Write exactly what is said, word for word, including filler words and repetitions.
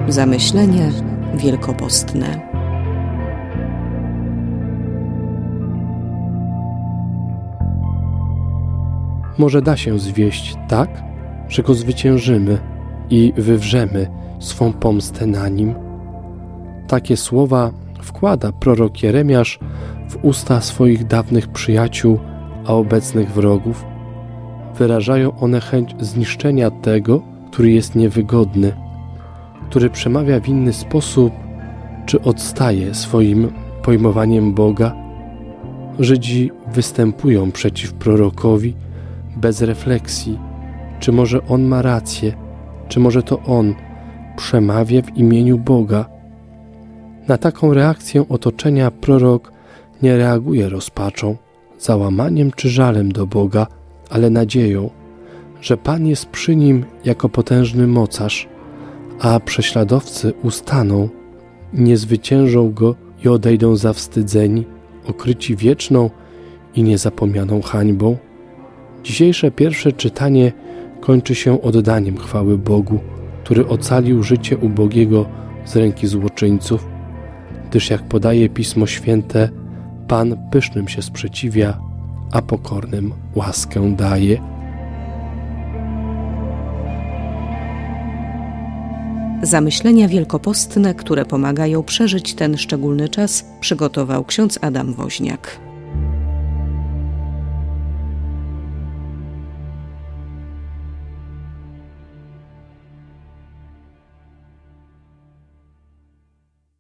Zamyślenie wielkopostne. Może da się zwieść tak, że go zwyciężymy i wywrzemy swą pomstę na nim. Takie słowa wkłada prorok Jeremiasz w usta swoich dawnych przyjaciół, a obecnych wrogów. Wyrażają one chęć zniszczenia tego, który jest niewygodny, który przemawia w inny sposób, czy odstaje swoim pojmowaniem Boga. Żydzi występują przeciw prorokowi bez refleksji, czy może on ma rację, czy może to on przemawia w imieniu Boga. Na taką reakcję otoczenia prorok nie reaguje rozpaczą, załamaniem czy żalem do Boga, ale nadzieją, że Pan jest przy nim jako potężny mocarz, a prześladowcy ustaną, nie zwyciężą go i odejdą zawstydzeni, okryci wieczną i niezapomnianą hańbą. Dzisiejsze pierwsze czytanie kończy się oddaniem chwały Bogu, który ocalił życie ubogiego z ręki złoczyńców, gdyż jak podaje Pismo Święte, Pan pysznym się sprzeciwia, a pokornym łaskę daje. Zamyślenia wielkopostne, które pomagają przeżyć ten szczególny czas, przygotował ksiądz Adam Woźniak.